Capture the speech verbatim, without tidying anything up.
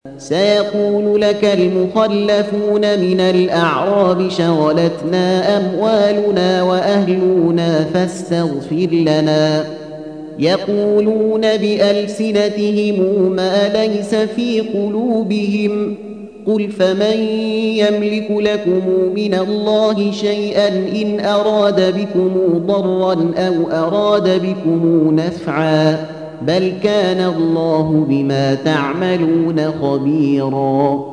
سيقول لك المخلفون من الأعراب شغلتنا أموالنا وأهلنا فاستغفر لنا يقولون بألسنتهم ما ليس في قلوبهم قل فمن يملك لكم من الله شيئا إن أراد بكم ضرا أو أراد بكم نفعا بل كان الله بما تعملون خبيرا